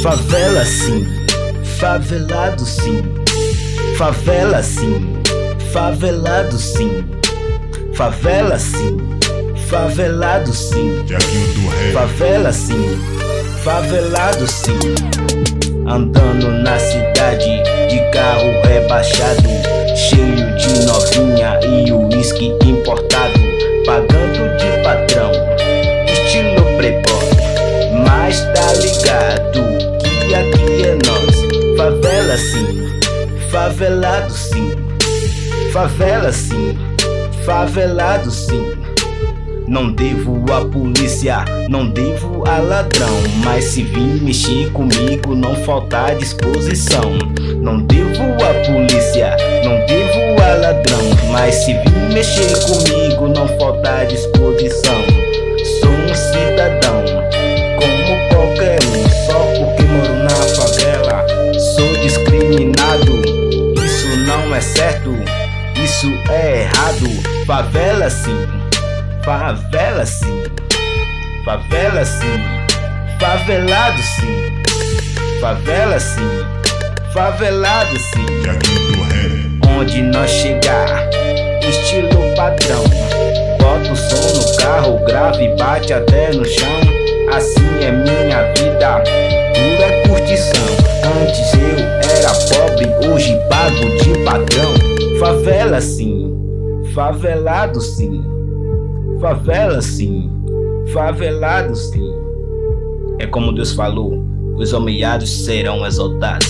Favela sim, favelado sim. Favela sim, favelado sim. Favela sim, favelado sim. Favela sim, favelado sim. Andando na cidade de carro rebaixado, cheio de novinha e uísque importado, pagando de patrão, estilo playboy. Mas tá ligado que aqui é nós. Favela sim, favelado sim. Favela sim, favelado sim. Não devo a polícia, não devo a ladrão, mas se vir mexer comigo não falta disposição. Não devo a polícia, não devo a ladrão, mas se vir mexer comigo não falta disposição. Sou um cidadão como qualquer um, só porque moro na favela sou discriminado. Isso não é certo, isso é errado. Favela sim, favela sim, favela sim, favelado sim. Favela sim, favelado sim. Onde nós chegar, estilo padrão. Bota o som no carro, grave e bate até no chão. Assim é minha vida, pura curtição. Antes eu era pobre, hoje pago de padrão. Favela sim, favelado sim. Favela sim, favelado sim. É como Deus falou, os humilhados serão exaltados.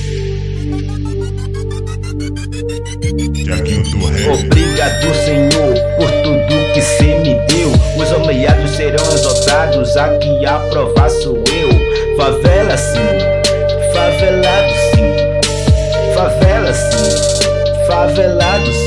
Obrigado, Senhor, por tudo que cê me deu. Os humilhados serão exaltados, aqui a prova sou eu. Favela sim, favelado sim. Favela sim, favelado sim.